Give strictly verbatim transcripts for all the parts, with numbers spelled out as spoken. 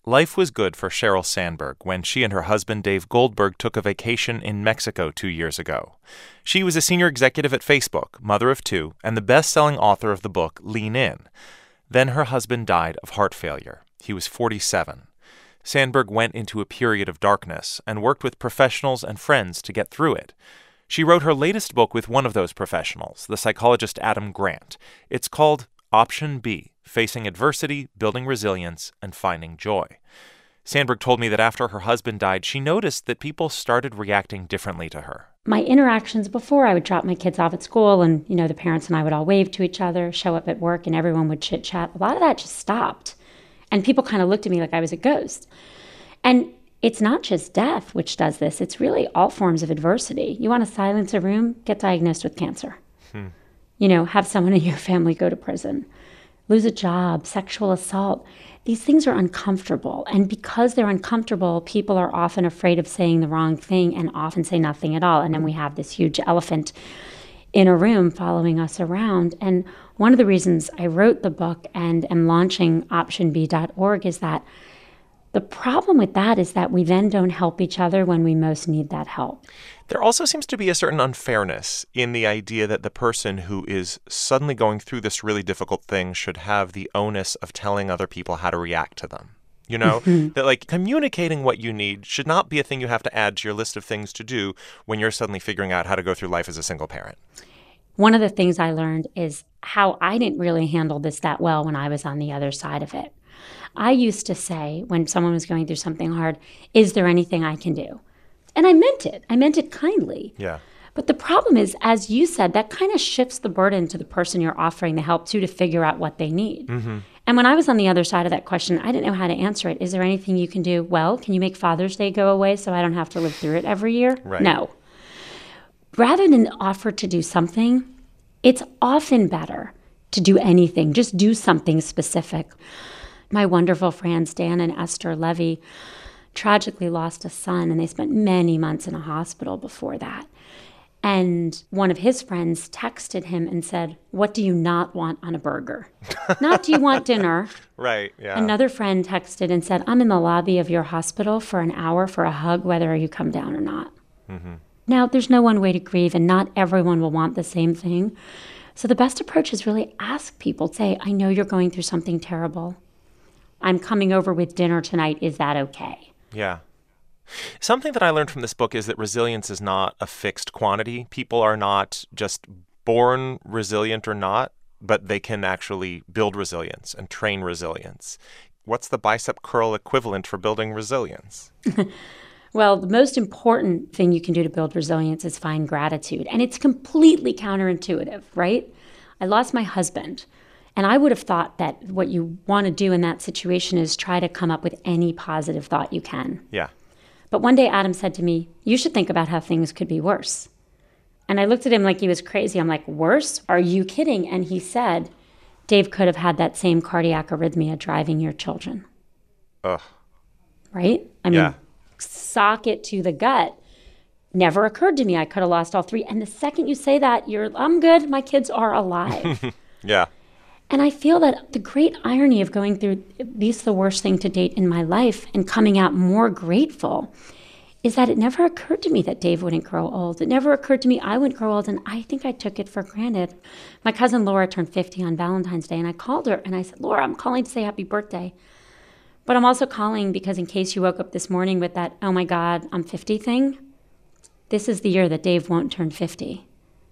Life was good for Sheryl Sandberg when she and her husband Dave Goldberg took a vacation in Mexico two years ago. She was a senior executive at Facebook, mother of two, and the best-selling author of the book Lean In. Then her husband died of heart failure. He was forty-seven. Sandberg went into a period of darkness and worked with professionals and friends to get through it. She wrote her latest book with one of those professionals, the psychologist Adam Grant. It's called Option B, Facing Adversity, Building Resilience, and Finding Joy. Sandberg told me that after her husband died, she noticed that people started reacting differently to her. My interactions before, I would drop my kids off at school and, you know, the parents and I would all wave to each other, show up at work, and everyone would chit-chat. A lot of that just stopped. And people kind of looked at me like I was a ghost. And it's not just death which does this. It's really all forms of adversity. You want to silence a room? Get diagnosed with cancer. Hmm. You know, have someone in your family go to prison, lose a job, sexual assault. These things are uncomfortable. And because they're uncomfortable, people are often afraid of saying the wrong thing and often say nothing at all. And then we have this huge elephant in a room following us around. And one of the reasons I wrote the book and am launching option b dot org is that the problem with that is that we then don't help each other when we most need that help. There also seems to be a certain unfairness in the idea that the person who is suddenly going through this really difficult thing should have the onus of telling other people how to react to them. You know, mm-hmm. that like communicating what you need should not be a thing you have to add to your list of things to do when you're suddenly figuring out how to go through life as a single parent. One of the things I learned is how I didn't really handle this that well when I was on the other side of it. I used to say when someone was going through something hard, is there anything I can do? And I meant it. I meant it kindly. Yeah. But the problem is, as you said, that kind of shifts the burden to the person you're offering the help to to figure out what they need. Mm-hmm. And when I was on the other side of that question, I didn't know how to answer it. Is there anything you can do? Well, can you make Father's Day go away so I don't have to live through it every year? Right. No. Rather than offer to do something, it's often better to do anything. Just do something specific. My wonderful friends, Dan and Esther Levy, tragically lost a son, and they spent many months in a hospital before that. And one of his friends texted him and said, what do you not want on a burger? Not do you want dinner? Right, yeah. Another friend texted and said, I'm in the lobby of your hospital for an hour for a hug, whether you come down or not. Mm-hmm. Now, there's no one way to grieve, and not everyone will want the same thing. So the best approach is really ask people, say, I know you're going through something terrible. I'm coming over with dinner tonight. Is that okay? Yeah. Something that I learned from this book is that resilience is not a fixed quantity. People are not just born resilient or not, but they can actually build resilience and train resilience. What's the bicep curl equivalent for building resilience? Well, the most important thing you can do to build resilience is find gratitude. And it's completely counterintuitive, right? I lost my husband. And I would have thought that what you want to do in that situation is try to come up with any positive thought you can. Yeah. But one day Adam said to me, you should think about how things could be worse. And I looked at him like he was crazy. I'm like, worse? Are you kidding? And he said, Dave could have had that same cardiac arrhythmia driving your children. Ugh. Right? I mean, yeah. sock it to the gut. Never occurred to me I could have lost all three. And the second you say that, you're, I'm good. My kids are alive. Yeah. And I feel that the great irony of going through at least the worst thing to date in my life and coming out more grateful is that it never occurred to me that Dave wouldn't grow old. It never occurred to me I wouldn't grow old, and I think I took it for granted. My cousin Laura turned fifty on Valentine's Day, and I called her, and I said, Laura, I'm calling to say happy birthday. But I'm also calling because in case you woke up this morning with that, oh my God, I'm fifty thing, this is the year that Dave won't turn fifty.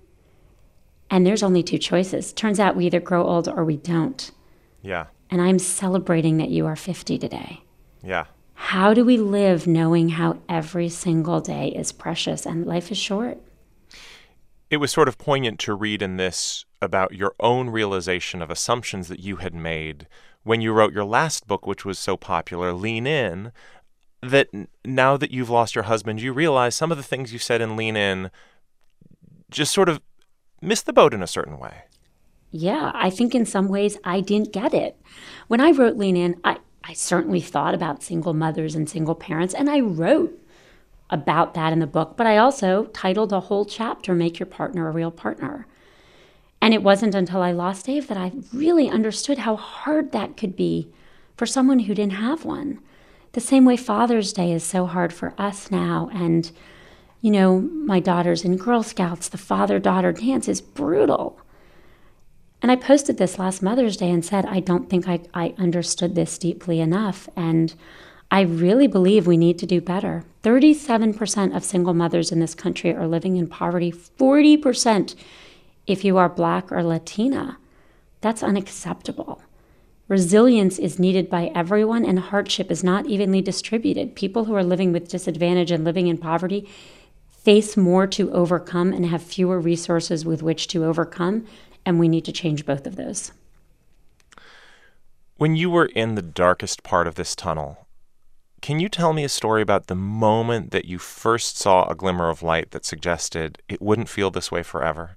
And there's only two choices. Turns out we either grow old or we don't. Yeah. And I'm celebrating that you are fifty today. Yeah. How do we live knowing how every single day is precious and life is short? It was sort of poignant to read in this about your own realization of assumptions that you had made when you wrote your last book, which was so popular, Lean In, that now that you've lost your husband, you realize some of the things you said in Lean In just sort of missed the boat in a certain way. Yeah, I think in some ways I didn't get it. When I wrote Lean In, I, I certainly thought about single mothers and single parents, and I wrote about that in the book, but I also titled a whole chapter, Make Your Partner a Real Partner. And it wasn't until I lost Dave that I really understood how hard that could be for someone who didn't have one. The same way Father's Day is so hard for us now. And, you know, my daughter's in Girl Scouts. The father-daughter dance is brutal. And I posted this last Mother's Day and said, I don't think I, I understood this deeply enough. And I really believe we need to do better. thirty-seven percent of single mothers in this country are living in poverty. forty percent if you are Black or Latina. That's unacceptable. Resilience is needed by everyone, and hardship is not evenly distributed. People who are living with disadvantage and living in poverty face more to overcome and have fewer resources with which to overcome, and we need to change both of those. When you were in the darkest part of this tunnel, can you tell me a story about the moment that you first saw a glimmer of light that suggested it wouldn't feel this way forever?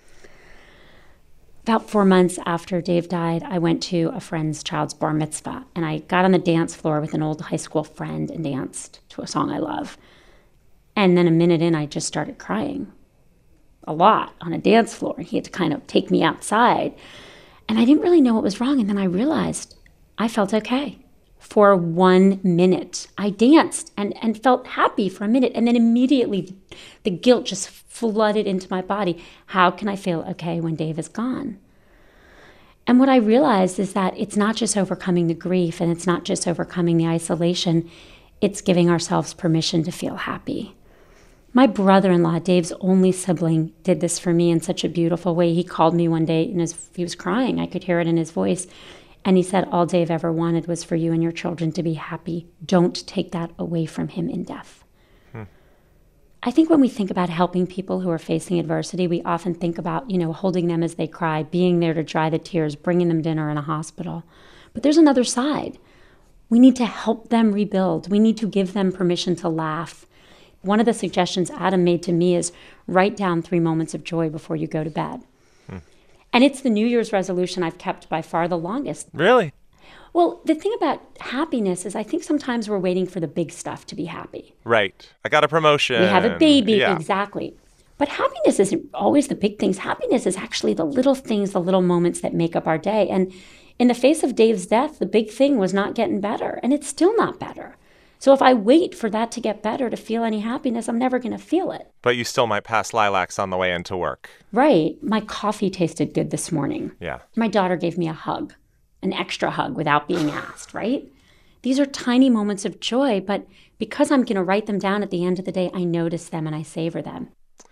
About four months after Dave died, I went to a friend's child's bar mitzvah, and I got on the dance floor with an old high school friend and danced to a song I love. And then a minute in, I just started crying a lot on a dance floor. He had to kind of take me outside. And I didn't really know what was wrong. And then I realized I felt okay for one minute. I danced and, and felt happy for a minute. And then immediately the guilt just flooded into my body. How can I feel okay when Dave is gone? And what I realized is that it's not just overcoming the grief, and it's not just overcoming the isolation. It's giving ourselves permission to feel happy. My brother-in-law, Dave's only sibling, did this for me in such a beautiful way. He called me one day and his, he was crying. I could hear it in his voice. And he said, all Dave ever wanted was for you and your children to be happy. Don't take that away from him in death. Hmm. I think when we think about helping people who are facing adversity, we often think about, you know, holding them as they cry, being there to dry the tears, bringing them dinner in a hospital. But there's another side. We need to help them rebuild. We need to give them permission to laugh. One of the suggestions Adam made to me is write down three moments of joy before you go to bed. Hmm. And it's the New Year's resolution I've kept by far the longest. Really? Well, the thing about happiness is I think sometimes we're waiting for the big stuff to be happy. Right. I got a promotion. We have a baby. Yeah. Exactly. But happiness isn't always the big things. Happiness is actually the little things, the little moments that make up our day. And in the face of Dave's death, the big thing was not getting better. And it's still not better. So if I wait for that to get better to feel any happiness, I'm never going to feel it. But you still might pass lilacs on the way into work. Right. My coffee tasted good this morning. Yeah. My daughter gave me a hug, an extra hug without being asked, right? These are tiny moments of joy, but because I'm going to write them down at the end of the day, I notice them and I savor them.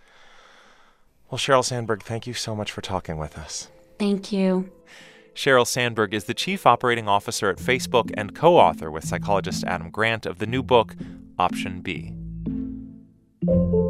Well, Sheryl Sandberg, thank you so much for talking with us. Thank you. Sheryl Sandberg is the chief operating officer at Facebook and co-author with psychologist Adam Grant of the new book, Option B.